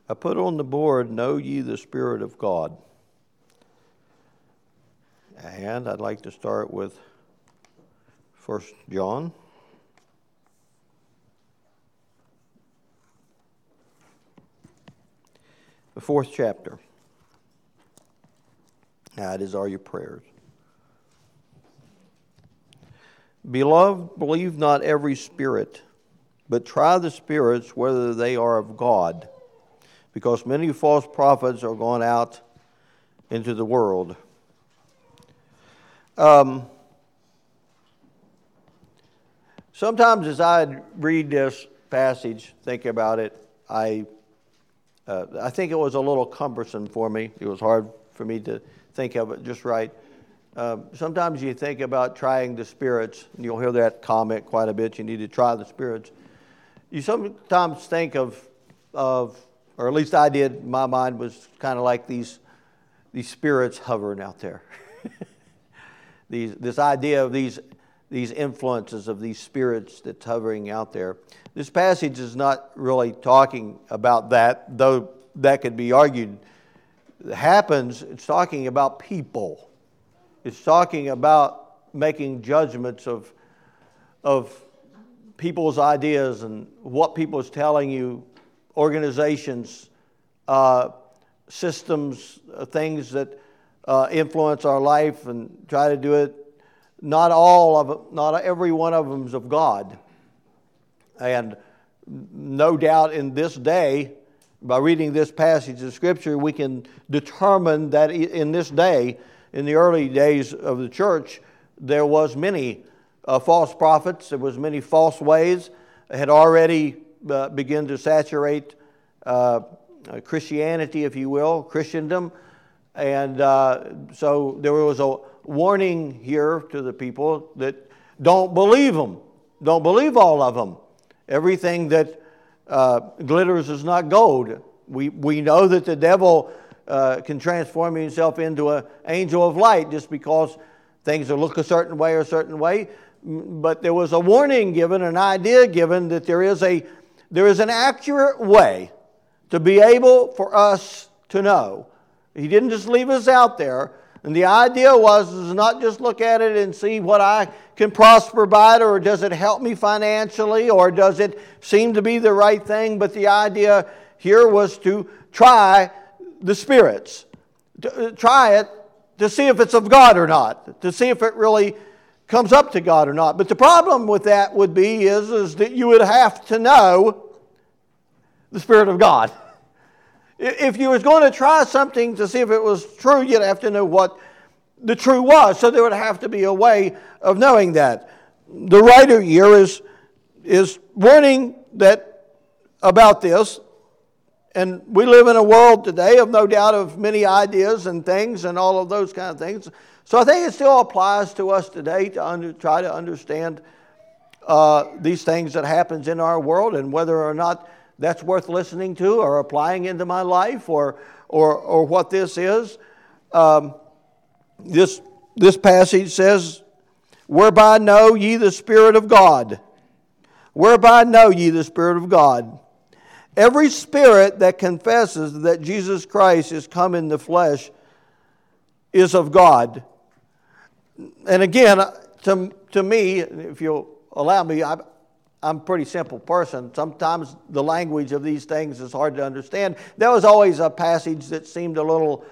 I put on the board, know ye the Spirit of God. And I'd like to start with 1 John. The 4th chapter. That is, are your prayers. Beloved, believe not every spirit, but try the spirits whether they are of God, because many false prophets are gone out into the world. Sometimes as I read this passage, think about it, I think it was a little cumbersome for me. It was hard for me to think of it just right. Sometimes you think about trying the spirits, and you'll hear that comment quite a bit, you need to try the spirits. You sometimes think of, or at least I did, my mind was kind of like these spirits hovering out there. This idea of these influences of these spirits that's hovering out there. This passage is not really talking about that, though that could be argued. It happens, it's talking about people. It's talking about making judgments of people's ideas and what people is telling you, organizations, systems, things that influence our life and try to do it. Not every one of them is of God. And no doubt in this day, by reading this passage of Scripture, we can determine that in this day, in the early days of the church, there was many false prophets. There was many false ways. It had already begun to saturate Christianity, if you will, Christendom. And so there was a warning here to the people that don't believe them. Don't believe all of them. Everything that glitters is not gold. We know that the devil can transform himself into an angel of light just because things look a certain way. But there was a warning given, an idea given that there is an accurate way to be able for us to know. He didn't just leave us out there. And the idea was not just look at it and see what I can prosper by it, or does it help me financially, or does it seem to be the right thing. But the idea here was to try the spirits. Try it to see if it's of God or not. To see if it really comes up to God or not. But the problem with that would be is that you would have to know the Spirit of God. If you was going to try something to see if it was true, you'd have to know what the true was. So there would have to be a way of knowing that. The writer here is warning about this. And we live in a world today of no doubt of many ideas and things and all of those kind of things. So I think it still applies to us today to try to understand these things that happens in our world, and whether or not that's worth listening to or applying into my life, or what this is. This passage says, whereby know ye the Spirit of God. Whereby know ye the Spirit of God. Every spirit that confesses that Jesus Christ is come in the flesh is of God. And again, to me, if you'll allow me, I'm a pretty simple person. Sometimes the language of these things is hard to understand. There was always a passage that seemed a little,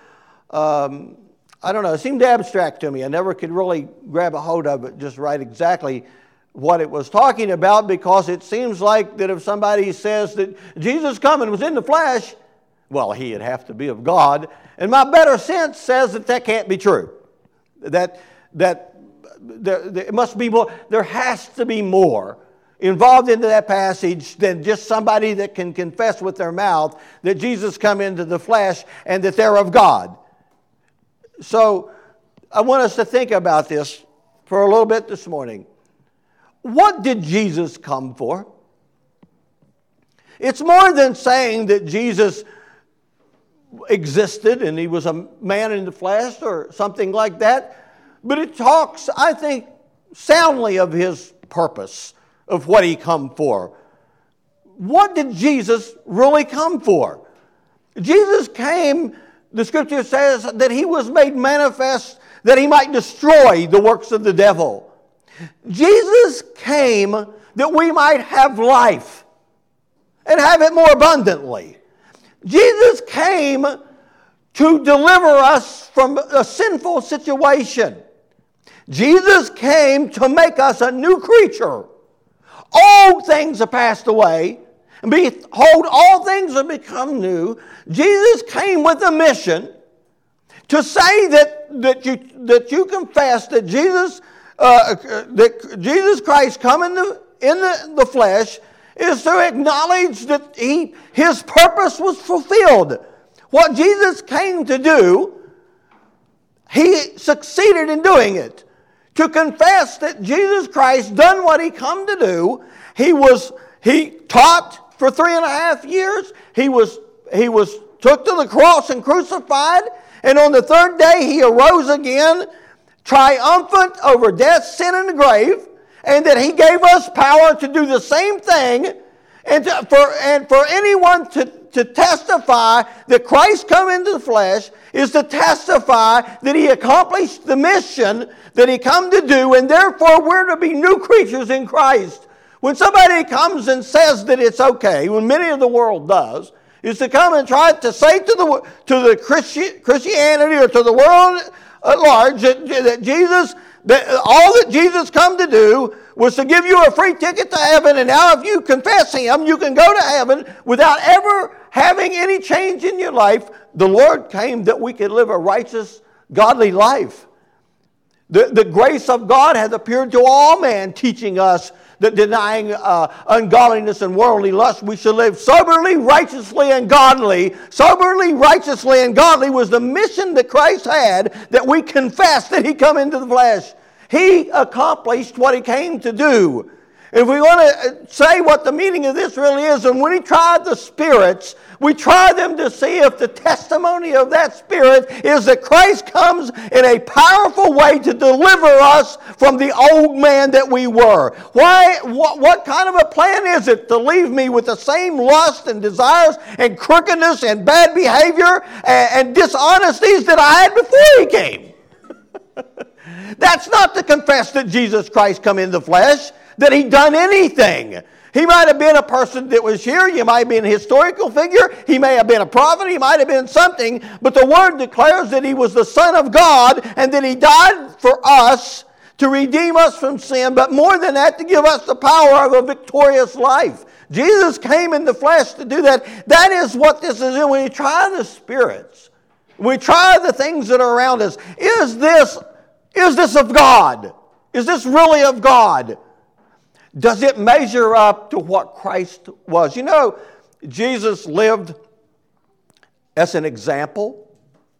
it seemed abstract to me. I never could really grab a hold of it just right exactly what it was talking about, because it seems like that if somebody says that Jesus coming was in the flesh, well, he'd have to be of God. And my better sense says that can't be true. That there must be more. There has to be more involved into that passage than just somebody that can confess with their mouth that Jesus come into the flesh and that they're of God. So I want us to think about this for a little bit this morning. What did Jesus come for? It's more than saying that Jesus existed and he was a man in the flesh or something like that. But it talks, I think, soundly of his purpose, of what he come for. What did Jesus really come for? Jesus came, the scripture says, that he was made manifest that he might destroy the works of the devil. Jesus came that we might have life and have it more abundantly. Jesus came to deliver us from a sinful situation. Jesus came to make us a new creature. Old things have passed away, and behold, all things have become new. Jesus came with a mission to say that you confess that Jesus Christ come in the flesh is to acknowledge that his purpose was fulfilled. What Jesus came to do, he succeeded in doing it. To confess that Jesus Christ done what he come to do. He taught for 3.5 years. He was took to the cross and crucified. And on the third day he arose again, triumphant over death, sin, and the grave. And that he gave us power to do the same thing. And for anyone to testify that Christ come into the flesh is to testify that he accomplished the mission that he come to do, and therefore we're to be new creatures in Christ. When somebody comes and says that it's okay, when many of the world does, is to come and try to say to the Christianity or to the world at large that all that Jesus come to do was to give you a free ticket to heaven, and now if you confess him, you can go to heaven without ever having any change in your life. The Lord came that we could live a righteous, godly life. The grace of God hath appeared to all men, teaching us that denying ungodliness and worldly lust, we should live soberly, righteously, and godly. Soberly, righteously, and godly was the mission that Christ had, that we confess that he come into the flesh. He accomplished what he came to do. If we want to say what the meaning of this really is, and when he tried the spirits, we try them to see if the testimony of that spirit is that Christ comes in a powerful way to deliver us from the old man that we were. What kind of a plan is it to leave me with the same lust and desires and crookedness and bad behavior and dishonesties that I had before he came? That's not to confess that Jesus Christ come in the flesh, that he done anything. He might have been a person that was here. You might be an historical figure. He may have been a prophet. He might have been something. But the Word declares that he was the Son of God and that he died for us to redeem us from sin. But more than that, to give us the power of a victorious life. Jesus came in the flesh to do that. That is what this is. When we try the spirits, we try the things that are around us. Is this of God? Is this really of God? Does it measure up to what Christ was? You know, Jesus lived as an example.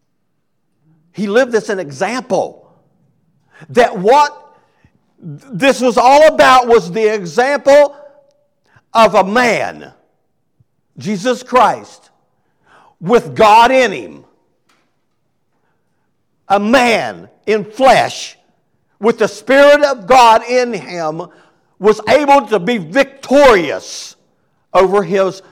He lived as an example. That what this was all about was the example of a man, Jesus Christ, with God in him. A man in flesh with the Spirit of God in him was able to be victorious over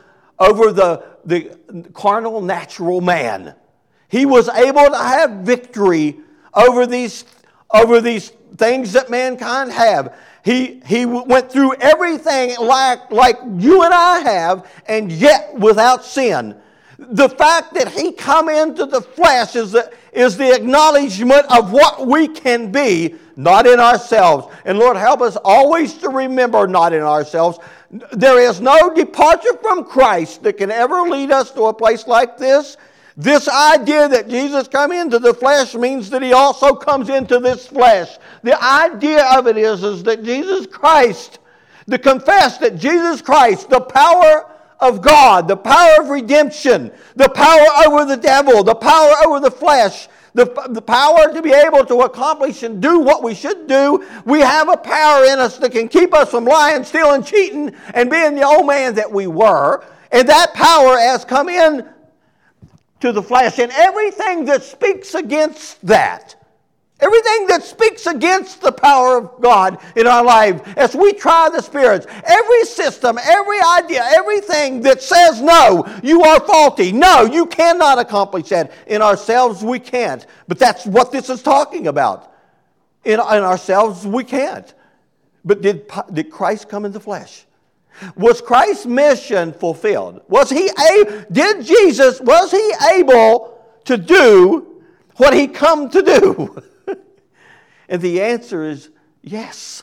the carnal, natural man. He was able to have victory over these things that mankind have. He went through everything like you and I have, and yet without sin. The fact that he come into the flesh is the acknowledgement of what we can be, not in ourselves. And Lord, help us always to remember not in ourselves. There is no departure from Christ that can ever lead us to a place like this. This idea that Jesus come into the flesh means that he also comes into this flesh. The idea of it is that Jesus Christ, to confess that Jesus Christ, the power of God, the power of redemption, the power over the devil, the power over the flesh, the power to be able to accomplish and do what we should do. We have a power in us that can keep us from lying, stealing, cheating, and being the old man that we were. And that power has come in to the flesh. And everything that speaks against that Everything that speaks against the power of God in our life, as we try the spirits, every system, every idea, everything that says, no, you are faulty. No, you cannot accomplish that. In ourselves, we can't. But that's what this is talking about. In ourselves, we can't. But did Christ come in the flesh? Was Christ's mission fulfilled? Was he able to do what he come to do? And the answer is yes.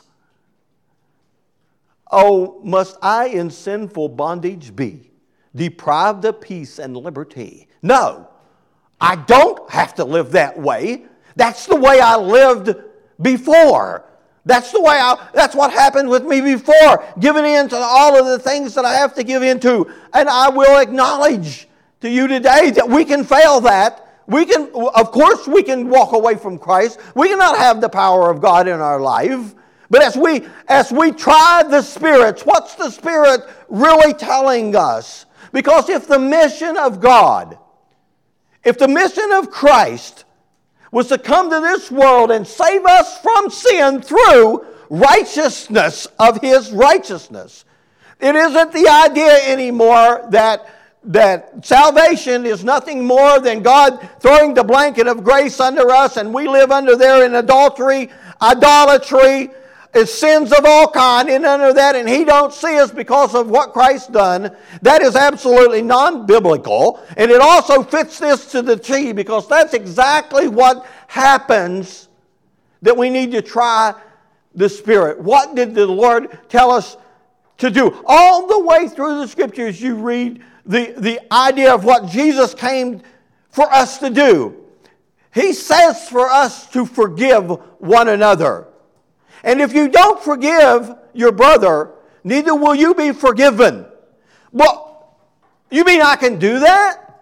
Oh, must I in sinful bondage be, deprived of peace and liberty? No, I don't have to live that way. That's the way I lived before. That's what happened with me before, giving in to all of the things that I have to give into. And I will acknowledge to you today that we can fail that. Of course we can walk away from Christ. We cannot have the power of God in our life. But as we try the spirits, what's the Spirit really telling us? Because if the mission of God, if the mission of Christ was to come to this world and save us from sin through righteousness of His righteousness, it isn't the idea anymore that salvation is nothing more than God throwing the blanket of grace under us and we live under there in adultery, idolatry, sins of all kind, and under that, and He don't see us because of what Christ done. That is absolutely non-biblical, and it also fits this to the T, because that's exactly what happens, that we need to try the Spirit. What did the Lord tell us to do? All the way through the Scriptures you read the idea of what Jesus came for us to do. He says for us to forgive one another. And if you don't forgive your brother, neither will you be forgiven. Well, you mean I can do that?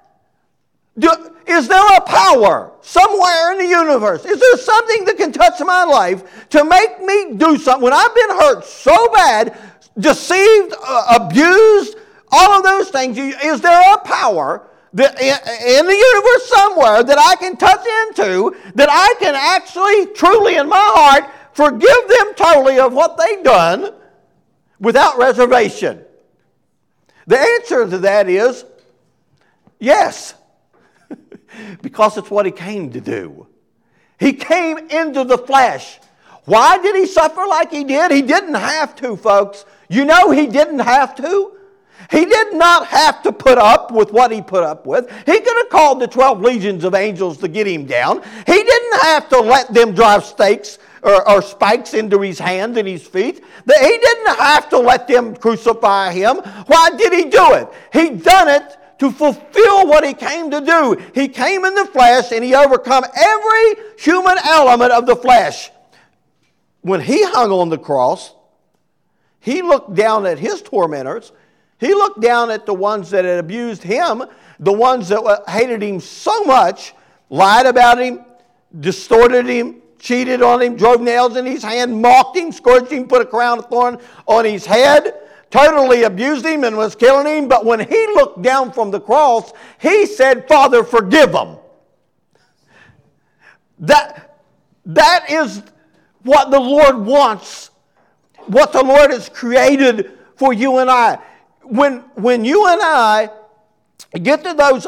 Is there a power somewhere in the universe? Is there something that can touch my life to make me do something? When I've been hurt so bad, deceived, abused, all of those things, is there a power that in the universe somewhere that I can touch into, that I can actually, truly in my heart, forgive them totally of what they've done without reservation? The answer to that is yes, because it's what He came to do. He came into the flesh. Why did He suffer like He did? He didn't have to, folks. You know He didn't have to. He did not have to put up with what He put up with. He could have called the 12 legions of angels to get Him down. He didn't have to let them drive stakes or spikes into His hands and His feet. He didn't have to let them crucify Him. Why did He do it? He done it to fulfill what He came to do. He came in the flesh and He overcome every human element of the flesh. When He hung on the cross, He looked down at His tormentors. He looked down at the ones that had abused Him, the ones that hated Him so much, lied about Him, distorted Him, cheated on Him, drove nails in His hand, mocked Him, scourged Him, put a crown of thorn on His head, totally abused Him and was killing Him. But when He looked down from the cross, He said, Father, forgive them. That is what the Lord wants, what the Lord has created for you and I. When you and I get to those,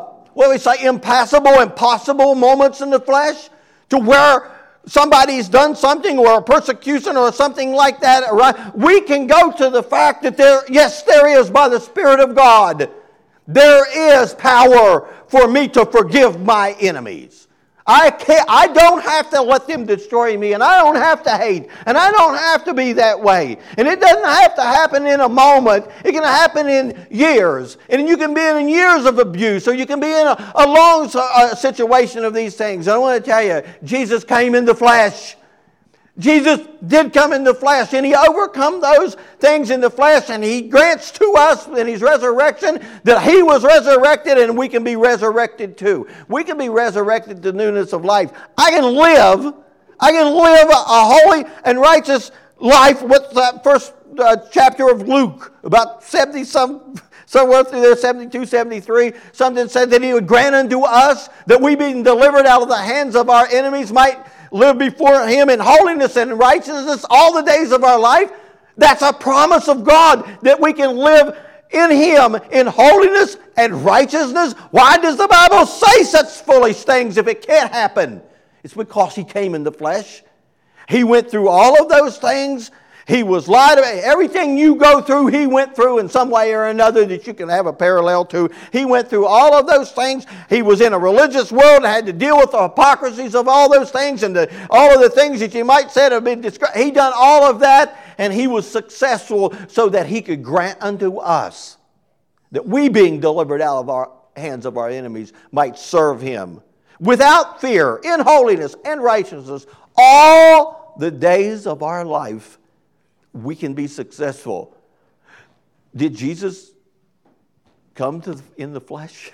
impossible moments in the flesh, to where somebody's done something or a persecution or something like that, right? We can go to the fact that there is, by the Spirit of God, there is power for me to forgive my enemies. I don't have to let them destroy me, and I don't have to hate, and I don't have to be that way. And it doesn't have to happen in a moment. It can happen in years. And you can be in years of abuse, or you can be in a long situation of these things. And I want to tell you, Jesus came in the flesh. Jesus did come in the flesh, and He overcome those things in the flesh, and He grants to us in His resurrection that He was resurrected, and we can be resurrected too. We can be resurrected to newness of life. I can live a holy and righteous life. What's that first chapter of Luke? About 70 somewhere through there, 72, 73, something said that He would grant unto us that we, being delivered out of the hands of our enemies, might live before Him in holiness and righteousness all the days of our life. That's a promise of God, that we can live in Him in holiness and righteousness. Why does the Bible say such foolish things if it can't happen? It's because He came in the flesh. He went through all of those things. He was lied about. Everything you go through, He went through in some way or another that you can have a parallel to. He went through all of those things. He was in a religious world and had to deal with the hypocrisies of all those things and all of the things that you might say have been described. He done all of that, and He was successful so that He could grant unto us that we, being delivered out of our hands of our enemies, might serve Him without fear, in holiness and righteousness, all the days of our life. We can be successful. Did Jesus come in the flesh?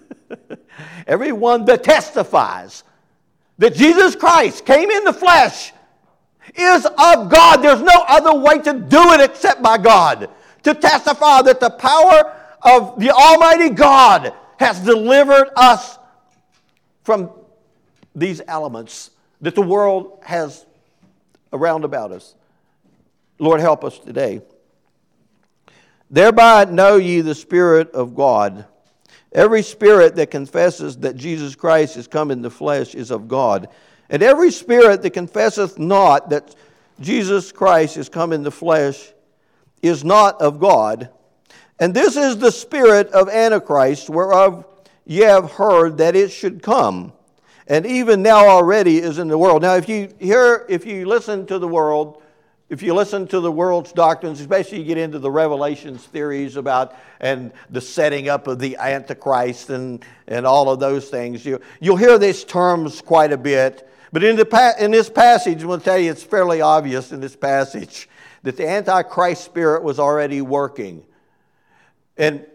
Everyone that testifies that Jesus Christ came in the flesh is of God. There's no other way to do it except by God. To testify that the power of the Almighty God has delivered us from these elements that the world has around about us. Lord, help us today. Thereby know ye the Spirit of God. Every spirit that confesses that Jesus Christ is come in the flesh is of God. And every spirit that confesseth not that Jesus Christ is come in the flesh is not of God. And this is the spirit of Antichrist, whereof ye have heard that it should come, and even now already is in the world. Now, if you listen to the world, if you listen to the world's doctrines, especially you get into the Revelations theories about and the setting up of the Antichrist and all of those things, you'll hear these terms quite a bit. But in this passage, I'm going to tell you it's fairly obvious in this passage that the Antichrist spirit was already working. And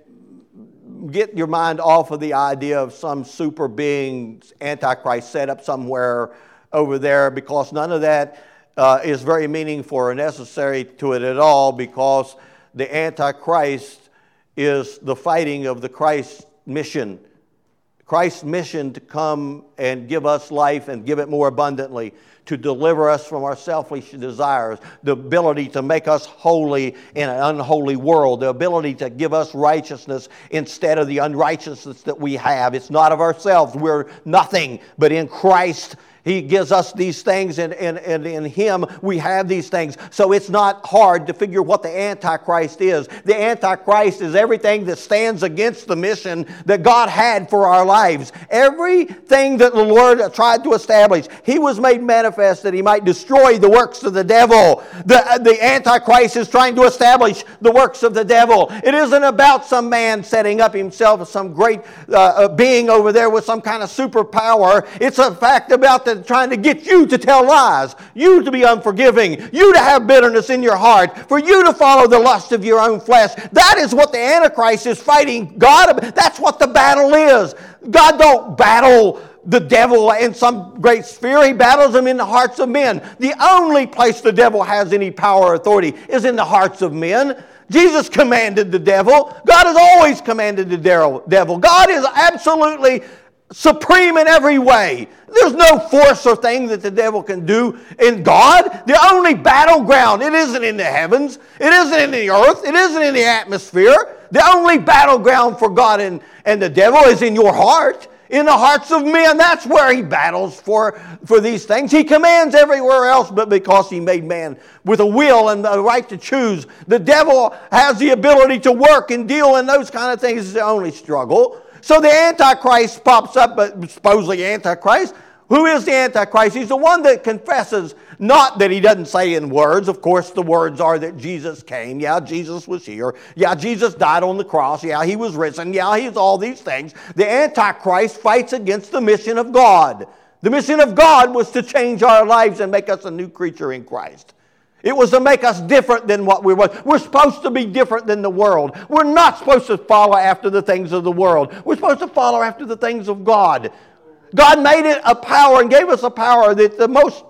get your mind off of the idea of some super being Antichrist set up somewhere over there, because none of that is very meaningful or necessary to it at all, because the Antichrist is the fighting of the Christ mission. Christ's mission to come and give us life and give it more abundantly, to deliver us from our selfish desires, the ability to make us holy in an unholy world, the ability to give us righteousness instead of the unrighteousness that we have. It's not of ourselves. We're nothing, but in Christ He gives us these things, and in Him we have these things. So it's not hard to figure what the Antichrist is. The Antichrist is everything that stands against the mission that God had for our lives. Everything that the Lord tried to establish, He was made manifest that He might destroy the works of the devil. The Antichrist is trying to establish the works of the devil. It isn't about some man setting up himself as some great being over there with some kind of superpower. It's a fact about trying to get you to tell lies, you to be unforgiving, you to have bitterness in your heart, for you to follow the lust of your own flesh. That is what the Antichrist is fighting God. That's what the battle is. God don't battle the devil in some great sphere. He battles him in the hearts of men. The only place the devil has any power or authority is in the hearts of men. Jesus commanded the devil. God has always commanded the devil. God is absolutely supreme in every way. There's no force or thing that the devil can do in God. The only battleground, it isn't in the heavens, it isn't in the earth, it isn't in the atmosphere. The only battleground for God and the devil is in your heart, in the hearts of men. That's where he battles for these things. He commands everywhere else, but because he made man with a will and the right to choose, the devil has the ability to work and deal in those kind of things. Is the only struggle. So the Antichrist pops up, but supposedly Antichrist. Who is the Antichrist? He's the one that confesses, not that he doesn't say in words. Of course, the words are that Jesus came. Yeah, Jesus was here. Yeah, Jesus died on the cross. Yeah, He was risen. Yeah, He's all these things. The Antichrist fights against the mission of God. The mission of God was to change our lives and make us a new creature in Christ. It was to make us different than what we were. We're supposed to be different than the world. We're not supposed to follow after the things of the world. We're supposed to follow after the things of God. God made it a power and gave us a power that the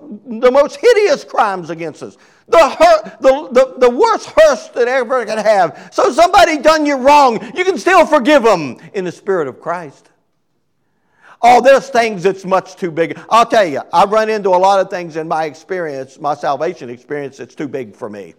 most hideous crimes against us, the worst hurts that ever can have. So somebody done you wrong, you can still forgive them in the Spirit of Christ. Oh, there's things that's much too big. I'll tell you, I've run into a lot of things in my experience, my salvation experience, that's too big for me.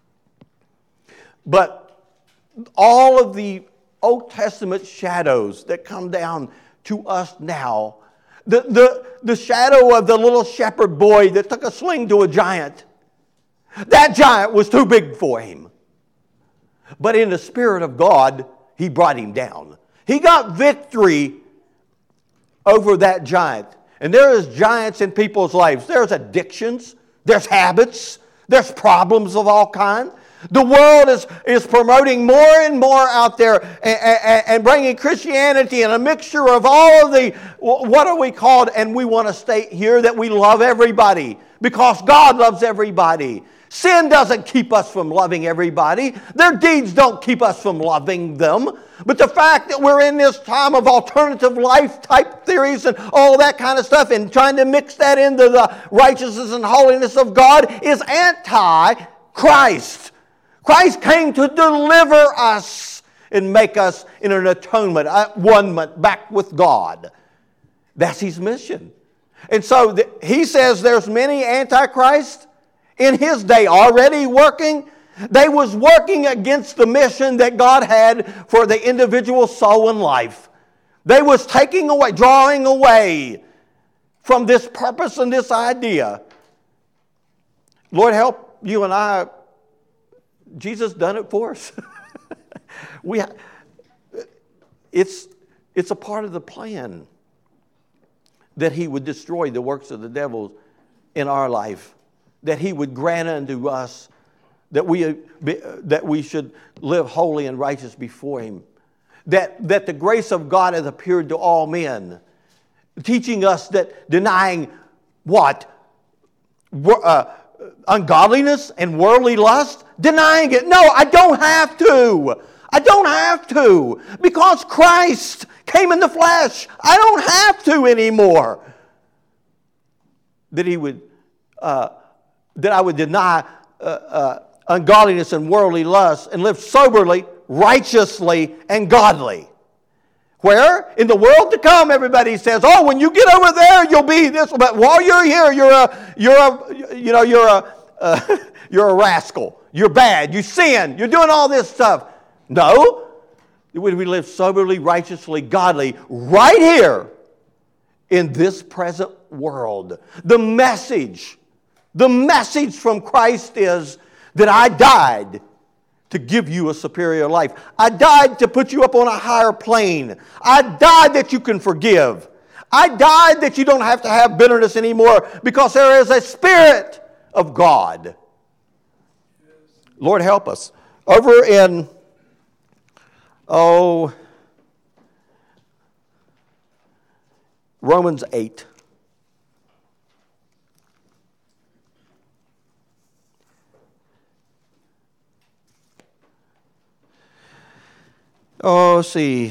But all of the Old Testament shadows that come down to us now, the shadow of the little shepherd boy that took a sling to a giant, that giant was too big for him. But in the Spirit of God, He brought him down. He got victory over that giant. And there is giants in people's lives. There's addictions. There's habits. There's problems of all kinds. The world is promoting more and more out there and bringing Christianity and a mixture of all of the, what are we called? And we want to state here that we love everybody because God loves everybody. Sin doesn't keep us from loving everybody. Their deeds don't keep us from loving them. But the fact that we're in this time of alternative life type theories and all that kind of stuff and trying to mix that into the righteousness and holiness of God is anti-Christ. Christ came to deliver us and make us in an atonement, one back with God. That's His mission. And so He says there's many antichrists in His day already working. They was working against the mission that God had for the individual soul and life. They was taking away, drawing away from this purpose and this idea. Lord help you and I. Jesus done it for us. It's a part of the plan that He would destroy the works of the devil in our life, that He would grant unto us that we should live holy and righteous before Him, that the grace of God hath appeared to all men, teaching us that denying what? Ungodliness and worldly lust, denying it. No, I don't have to. I don't have to. Because Christ came in the flesh. I don't have to anymore. That I would deny ungodliness and worldly lust and live soberly, righteously, and godly. Where? In the world to come, everybody says, oh, when you get over there, you'll be this. But while you're here, you're a rascal. You're bad. You sin. You're doing all this stuff. No. We live soberly, righteously, godly right here in this present world. The message from Christ is that I died to give you a superior life. I died to put you up on a higher plane. I died that you can forgive. I died that you don't have to have bitterness anymore because there is a Spirit of God. Lord help us. Over in, Romans 8. Oh, let's see.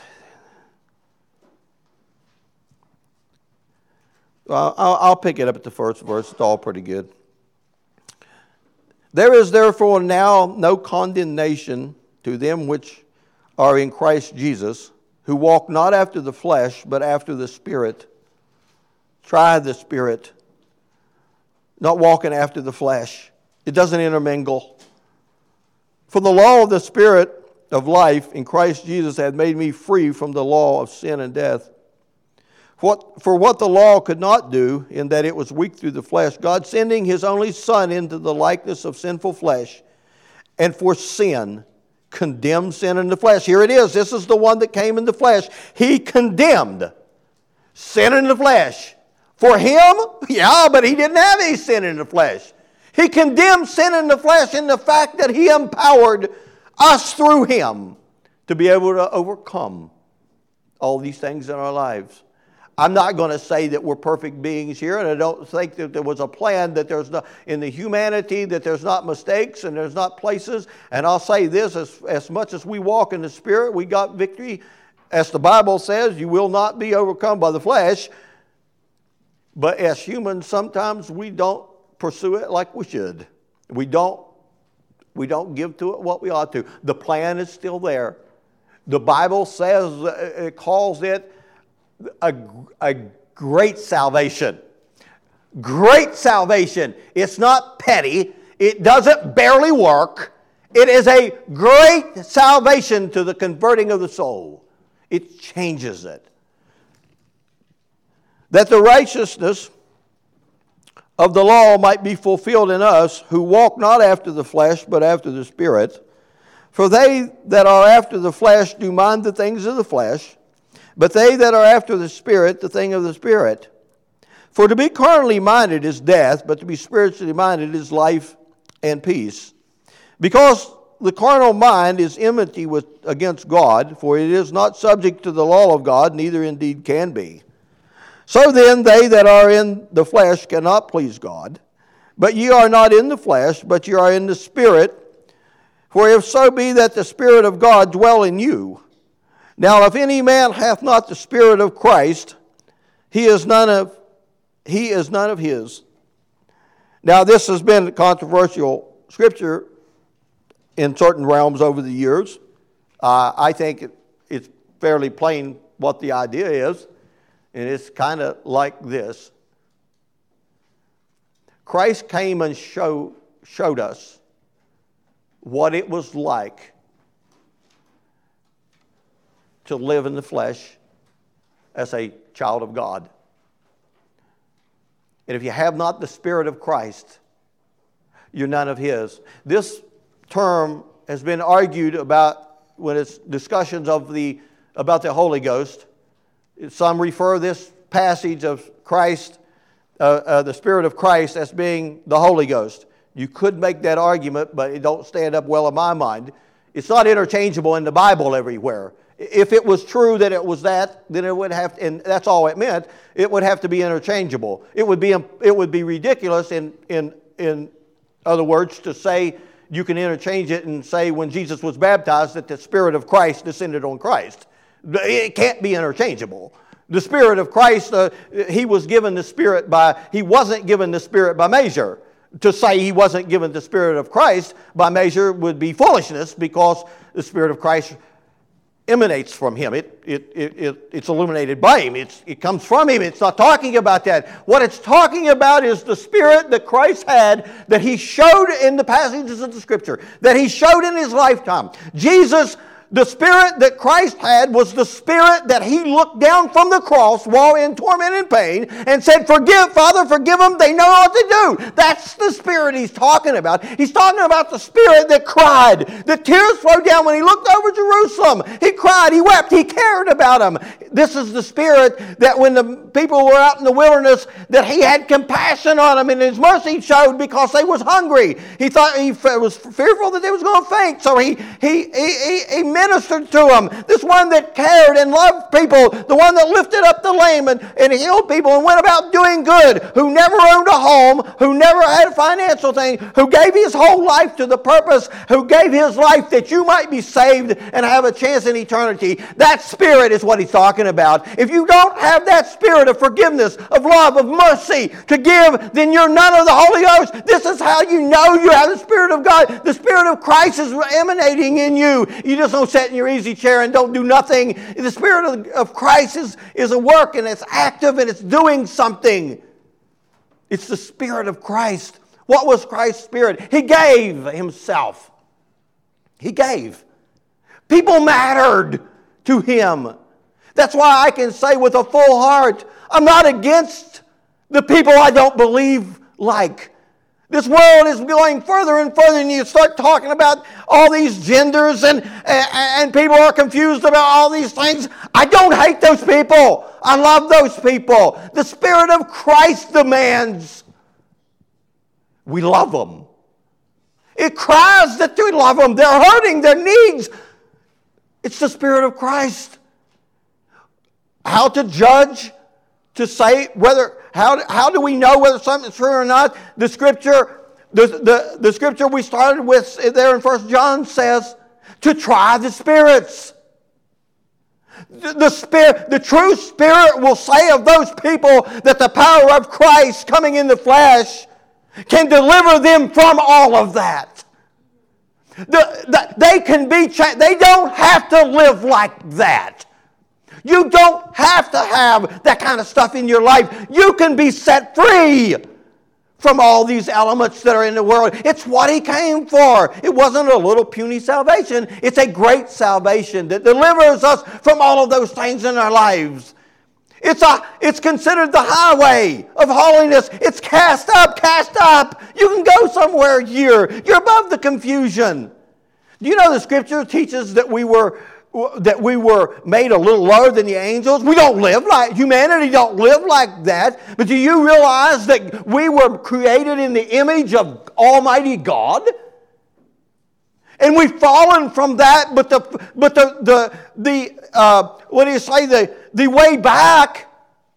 I'll pick it up at the first verse. It's all pretty good. There is therefore now no condemnation to them which are in Christ Jesus, who walk not after the flesh, but after the Spirit. Try the Spirit. Not walking after the flesh. It doesn't intermingle. For the law of the Spirit of life in Christ Jesus hath made me free from the law of sin and death. For what the law could not do, in that it was weak through the flesh, God sending His only Son into the likeness of sinful flesh, and for sin, condemned sin in the flesh. Here it is. This is the one that came in the flesh. He condemned sin in the flesh. For Him, yeah, but He didn't have any sin in the flesh. He condemned sin in the flesh in the fact that He empowered us through Him to be able to overcome all these things in our lives. I'm not going to say that we're perfect beings here, and I don't think that there was a plan that there's not, in the humanity, that there's not mistakes and there's not places. And I'll say this, as much as we walk in the Spirit, we got victory. As the Bible says, you will not be overcome by the flesh. But as humans, sometimes we don't pursue it like we should. We don't give to it what we ought to. The plan is still there. The Bible says, it calls it a great salvation. Great salvation. It's not petty. It doesn't barely work. It is a great salvation to the converting of the soul. It changes it. That the righteousness of the law might be fulfilled in us, who walk not after the flesh, but after the Spirit. For they that are after the flesh do mind the things of the flesh, but they that are after the Spirit, the thing of the Spirit. For to be carnally minded is death, but to be spiritually minded is life and peace. Because the carnal mind is enmity against God, for it is not subject to the law of God, neither indeed can be. So then they that are in the flesh cannot please God. But ye are not in the flesh, but ye are in the Spirit. For if so be that the Spirit of God dwell in you. Now if any man hath not the Spirit of Christ, he is none of his. Now this has been controversial scripture in certain realms over the years. I think it's fairly plain what the idea is, and it's kind of like this. Christ came and showed us what it was like to live in the flesh as a child of God. And if you have not the Spirit of Christ, you're none of His. This term has been argued about when it's discussions about the Holy Ghost. Some refer this passage of Christ, the Spirit of Christ, as being the Holy Ghost. You could make that argument, but it don't stand up well in my mind. It's not interchangeable in the Bible everywhere. If it was true that it was that, then it would have, and that's all it meant, it would have to be interchangeable. It would be ridiculous, in other words, to say you can interchange it and say when Jesus was baptized that the Spirit of Christ descended on Christ. It can't be interchangeable. The Spirit of Christ, He was given the Spirit He wasn't given the Spirit by measure. To say He wasn't given the Spirit of Christ by measure would be foolishness, because the Spirit of Christ emanates from Him. It's illuminated by Him. It comes from Him. It's not talking about that. What it's talking about is the Spirit that Christ had, that He showed in the passages of the Scripture, that He showed in His lifetime. Jesus, the Spirit that Christ had was the Spirit that He looked down from the cross while in torment and pain and said, Father, forgive them, they know what to do. That's the Spirit He's talking about. He's talking about the Spirit that cried. The tears flowed down when He looked over Jerusalem. He cried, He wept, He cared about them. This is the Spirit that when the people were out in the wilderness, that He had compassion on them, and His mercy showed because they was hungry. He thought He was fearful that they was going to faint, so He ministered to them. This one that cared and loved people, the one that lifted up the lame and healed people and went about doing good, who never owned a home, who never had a financial thing, who gave His whole life to the purpose, who gave His life that you might be saved and have a chance in eternity. That Spirit is what He's talking about. If you don't have that Spirit of forgiveness, of love, of mercy to give, then you're none of the Holy Ghost. This is how you know you have the Spirit of God. The Spirit of Christ is emanating in you. You just don't sit in your easy chair and don't do nothing. The Spirit of Christ is a work, and it's active, and it's doing something. It's the Spirit of Christ. What was Christ's Spirit? He gave Himself. He gave. People mattered to Him. That's why I can say with a full heart, I'm not against the people I don't believe like. This world is going further and further, and you start talking about all these genders, and people are confused about all these things. I don't hate those people. I love those people. The Spirit of Christ demands we love them. It cries that we love them. They're hurting, their needs. It's the Spirit of Christ. How to judge, to say whether, how do we know whether something's true or not? The Scripture, the Scripture we started with there in 1 John says to try the spirits. The true Spirit will say of those people that the power of Christ coming in the flesh can deliver them from all of that. They can be changed. They don't have to live like that. You don't have to have that kind of stuff in your life, you can be set free from all these elements that are in the world. It's what He came for. It wasn't a little puny salvation. It's a great salvation that delivers us from all of those things in our lives. It's considered the highway of holiness. It's cast up, cast up. You can go somewhere here. You're above the confusion. Do you know the Scripture teaches that we were made a little lower than the angels? We don't live like, humanity don't live like that. But do you realize that we were created in the image of Almighty God? And we've fallen from that, but the way back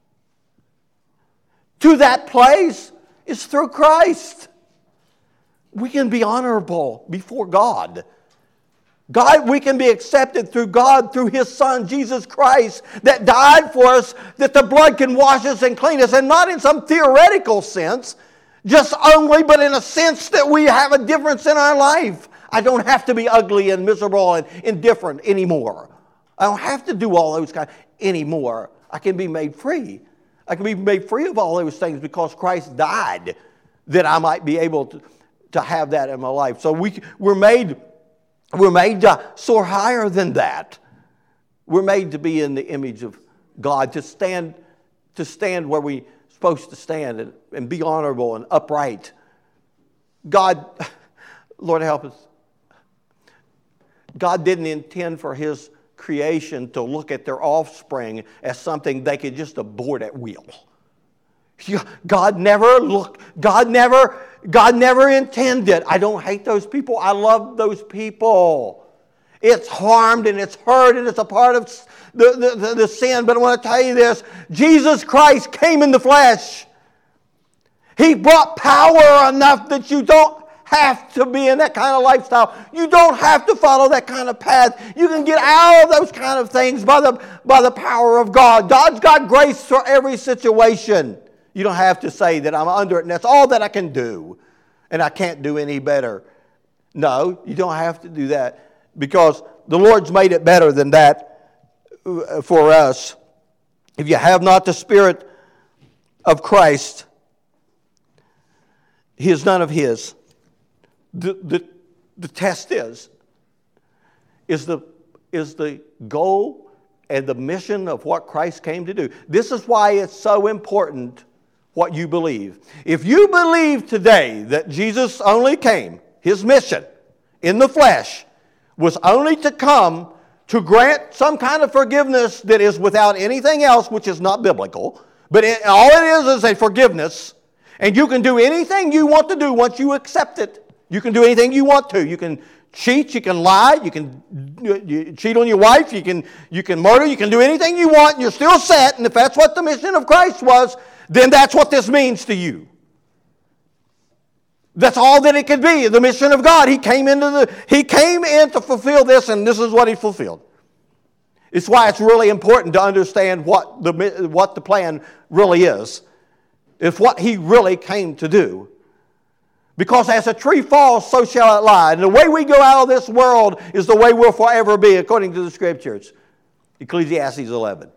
to that place is through Christ. We can be honorable before God. We can be accepted through God, through His Son, Jesus Christ, that died for us, that the blood can wash us and clean us, and not in some theoretical sense, just only, but in a sense that we have a difference in our life. I don't have to be ugly and miserable and indifferent anymore. I don't have to do all those kinds anymore. I can be made free. I can be made free of all those things because Christ died that I might be able to have that in my life. So we're made to soar higher than that. We're made to be in the image of God, to stand where we're supposed to stand and be honorable and upright. God, Lord help us. God didn't intend for His creation to look at their offspring as something they could just abort at will. God never intended. I don't hate those people. I love those people. It's harmed and it's hurt and it's a part of the sin. But I want to tell you this. Jesus Christ came in the flesh. He brought power enough that you don't have to be in that kind of lifestyle. You don't have to follow that kind of path. You can get out of those kind of things by the power of God. God's got grace for every situation. You don't have to say that I'm under it and that's all that I can do and I can't do any better. No, you don't have to do that because the Lord's made it better than that for us. If you have not the Spirit of Christ, He is none of His. The test is the goal and the mission of what Christ came to do. This is why it's so important what you believe. If you believe today that Jesus only came, His mission in the flesh was only to come to grant some kind of forgiveness that is without anything else, which is not biblical, but all it is a forgiveness, and you can do anything you want to do once you accept it. You can do anything you want to. You can cheat, you can lie, you can cheat on your wife, you can murder, you can do anything you want, and you're still set. And if that's what the mission of Christ was, then that's what this means to you. That's all that it could be, the mission of God. He came in to fulfill this, and this is what He fulfilled. It's why it's really important to understand what the plan really is. It's what He really came to do. Because as a tree falls, so shall it lie. And the way we go out of this world is the way we'll forever be, according to the Scriptures. Ecclesiastes 11.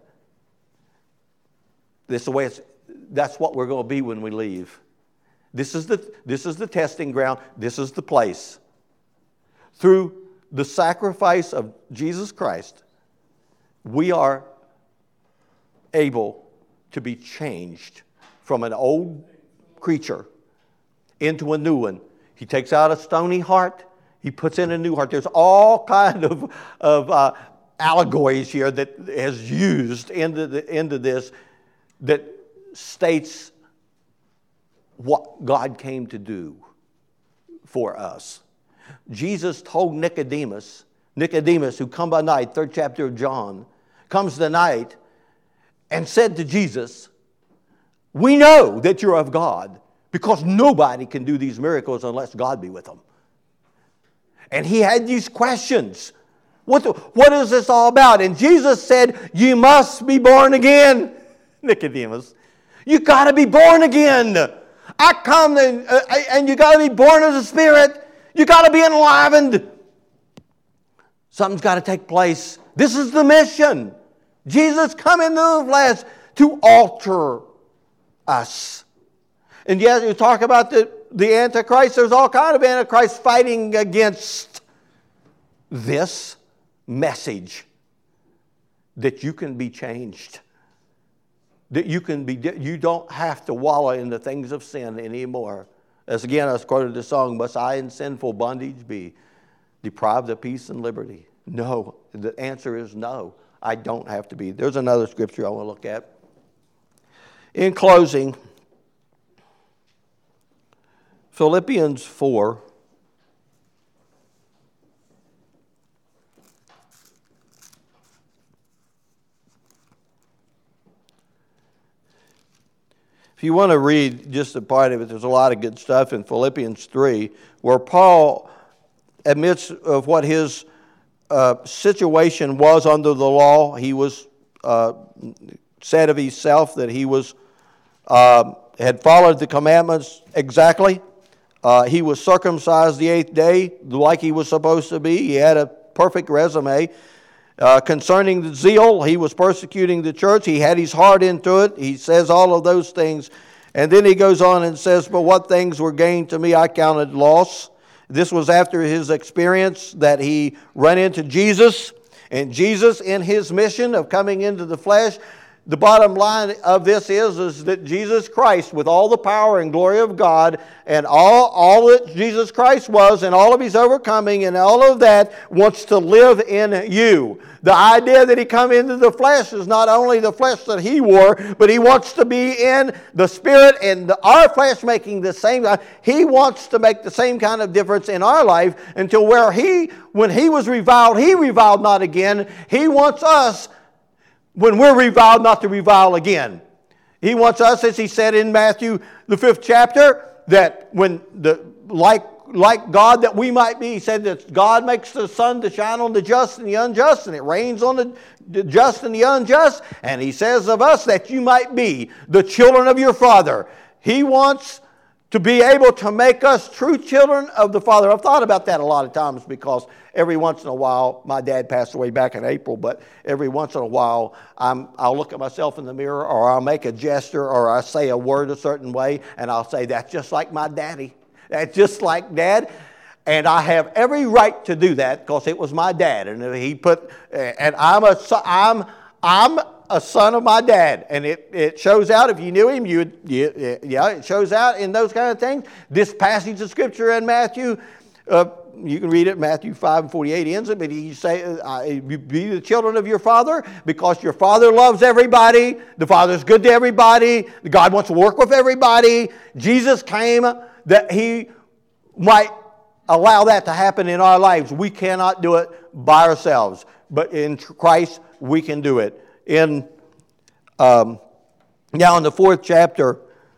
That's what we're going to be when we leave. This is the testing ground. This is the place. Through the sacrifice of Jesus Christ, we are able to be changed from an old creature into a new one. He takes out a stony heart. He puts in a new heart. There's all kind of allegories here that is used into this that states what God came to do for us. Jesus told Nicodemus, who come by night, 3rd chapter of John, comes the night and said to Jesus, "We know that you're of God, because nobody can do these miracles unless God be with them." And he had these questions. What is this all about? And Jesus said, "You must be born again, Nicodemus. You got to be born again. I come and you got to be born of the Spirit. You got to be enlivened. Something's got to take place. This is the mission. Jesus come into the flesh to alter us. And yet you talk about the Antichrist. There's all kind of Antichrist fighting against this message that you can be changed. That you don't have to wallow in the things of sin anymore. As again, I quoted the song, "Must I in sinful bondage be, deprived of peace and liberty?" No. The answer is no. I don't have to be. There's another scripture I want to look at. In closing, Philippians 4. If you want to read just a part of it, there's a lot of good stuff in Philippians 3, where Paul admits of what his situation was under the law. He was said of himself that he was had followed the commandments exactly. He was circumcised the 8th day like he was supposed to be. He had a perfect resume. Concerning the zeal, he was persecuting the church. He had his heart into it. He says all of those things. And then he goes on and says, "But what things were gained to me I counted loss." This was after his experience that he ran into Jesus. And Jesus, in his mission of coming into the flesh, the bottom line of this is that Jesus Christ, with all the power and glory of God, and all that Jesus Christ was, and all of his overcoming, and all of that, wants to live in you. The idea that he come into the flesh is not only the flesh that he wore, but he wants to be in the spirit, and our flesh making the same. He wants to make the same kind of difference in our life until where when he was reviled, he reviled not again. He wants us, when we're reviled, not to revile again. He wants us, as he said in Matthew, the 5th chapter, that when like God that we might be, he said that God makes the sun to shine on the just and the unjust, and it rains on the just and the unjust. And he says of us that you might be the children of your Father. He wants to be able to make us true children of the Father. I've thought about that a lot of times, because every once in a while, my dad passed away back in April, but every once in a while I'll look at myself in the mirror, or I'll make a gesture, or I say a word a certain way, and I'll say, "That's just like my daddy. That's just like Dad." And I have every right to do that, because it was my dad, and I'm a son of my dad, and it shows out. If you knew him, it shows out in those kind of things. This passage of Scripture in Matthew, you can read it, Matthew 5:48 ends it, but he say, "Be the children of your Father, because your Father loves everybody. The Father's good to everybody. God wants to work with everybody." Jesus came that he might allow that to happen in our lives. We cannot do it by ourselves, but in Christ we can do it. Now in the 4th chapter,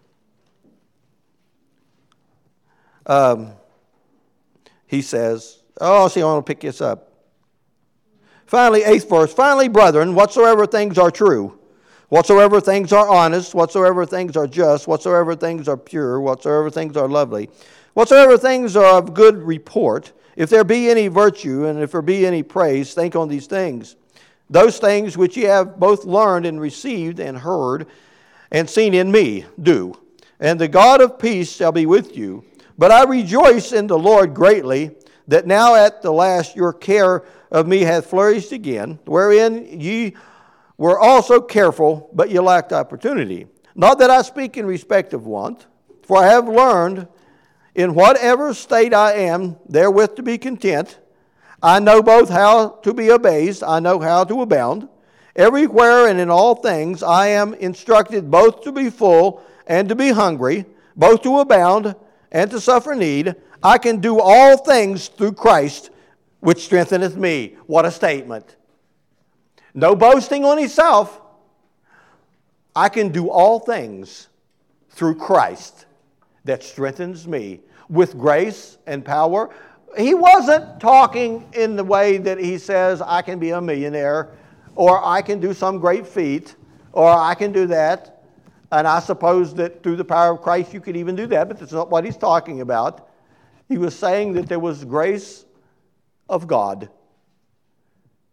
he says, I want to pick this up. Finally, 8th verse, "Finally, brethren, whatsoever things are true, whatsoever things are honest, whatsoever things are just, whatsoever things are pure, whatsoever things are lovely, whatsoever things are of good report, if there be any virtue, and if there be any praise, think on these things. Those things which ye have both learned and received and heard and seen in me, do. And the God of peace shall be with you. But I rejoice in the Lord greatly, that now at the last your care of me hath flourished again, wherein ye were also careful, but ye lacked opportunity. Not that I speak in respect of want, for I have learned in whatever state I am, therewith to be content. I know both how to be abased, I know how to abound. Everywhere and in all things I am instructed both to be full and to be hungry, both to abound and to suffer need. I can do all things through Christ, which strengtheneth me." What a statement. No boasting on himself. I can do all things through Christ that strengthens me, with grace and power. He wasn't talking in the way that he says, "I can be a millionaire," or "I can do some great feat," or "I can do that." And I suppose that through the power of Christ you could even do that, but that's not what he's talking about. He was saying that there was grace of God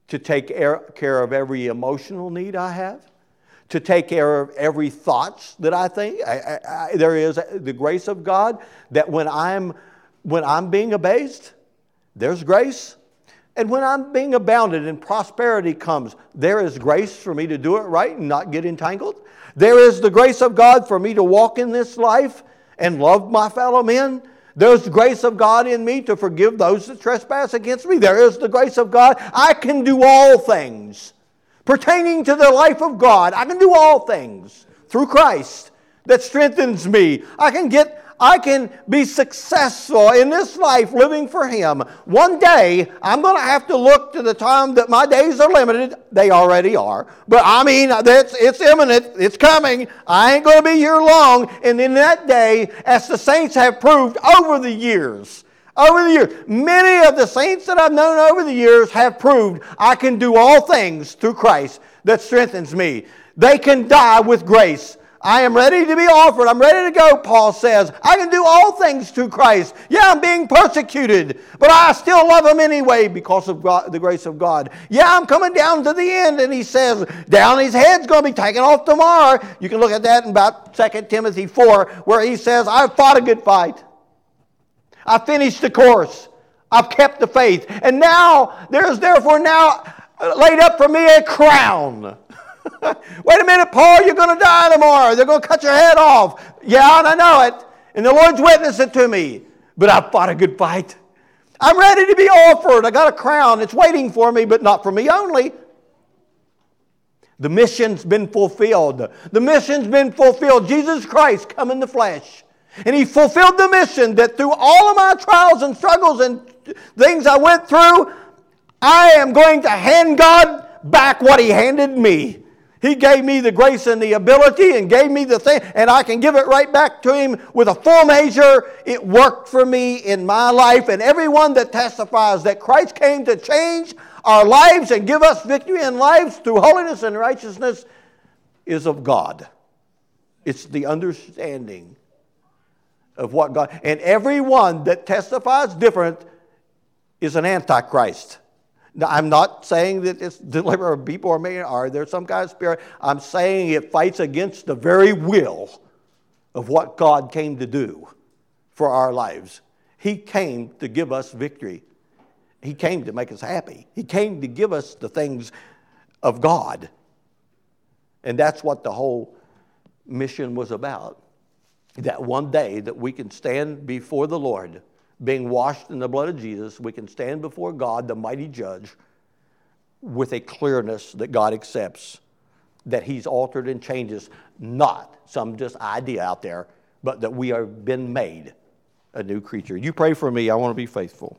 to take care of every emotional need I have, to take care of every thoughts that I think. There is the grace of God that when I'm being abased, there's grace. And when I'm being abounded and prosperity comes, there is grace for me to do it right and not get entangled. There is the grace of God for me to walk in this life and love my fellow men. There's the grace of God in me to forgive those that trespass against me. There is the grace of God. I can do all things pertaining to the life of God. I can do all things through Christ that strengthens me. I can be successful in this life living for Him. One day, I'm going to have to look to the time that my days are limited. They already are. But I mean, it's imminent. It's coming. I ain't going to be here long. And in that day, as the saints have proved over the years, many of the saints that I've known over the years have proved I can do all things through Christ that strengthens me. They can die with grace. I am ready to be offered. I'm ready to go, Paul says. I can do all things through Christ. Yeah, I'm being persecuted, but I still love Him anyway because of God, the grace of God. Yeah, I'm coming down to the end, and he says, down his head's going to be taken off tomorrow. You can look at that in about 2 Timothy 4, where he says, I've fought a good fight. I've finished the course. I've kept the faith. And now, there is therefore now laid up for me a crown. Wait a minute, Paul, you're going to die tomorrow. They're going to cut your head off. Yeah, and I know it. And the Lord's witnessed it to me. But I've fought a good fight. I'm ready to be offered. I got a crown. It's waiting for me, but not for me only. The mission's been fulfilled. The mission's been fulfilled. Jesus Christ come in the flesh. And He fulfilled the mission that through all of my trials and struggles and things I went through, I am going to hand God back what He handed me. He gave me the grace and the ability and gave me the thing, and I can give it right back to Him with a full measure. It worked for me in my life, and everyone that testifies that Christ came to change our lives and give us victory in lives through holiness and righteousness is of God. It's the understanding of what God... And everyone that testifies different is an antichrist. Now, I'm not saying that it's deliverer of people or there's some kind of spirit. I'm saying it fights against the very will of what God came to do for our lives. He came to give us victory. He came to make us happy. He came to give us the things of God. And that's what the whole mission was about. That one day that we can stand before the Lord, being washed in the blood of Jesus, we can stand before God, the mighty judge, with a clearness that God accepts, that He's altered and changes, not some just idea out there, but that we have been made a new creature. You pray for me. I want to be faithful.